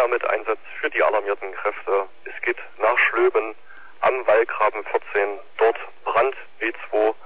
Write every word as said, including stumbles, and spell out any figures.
mit Einsatz für die alarmierten Kräfte. Es geht nach Schlöben am Wallgraben vierzehn, dort Brand W zwei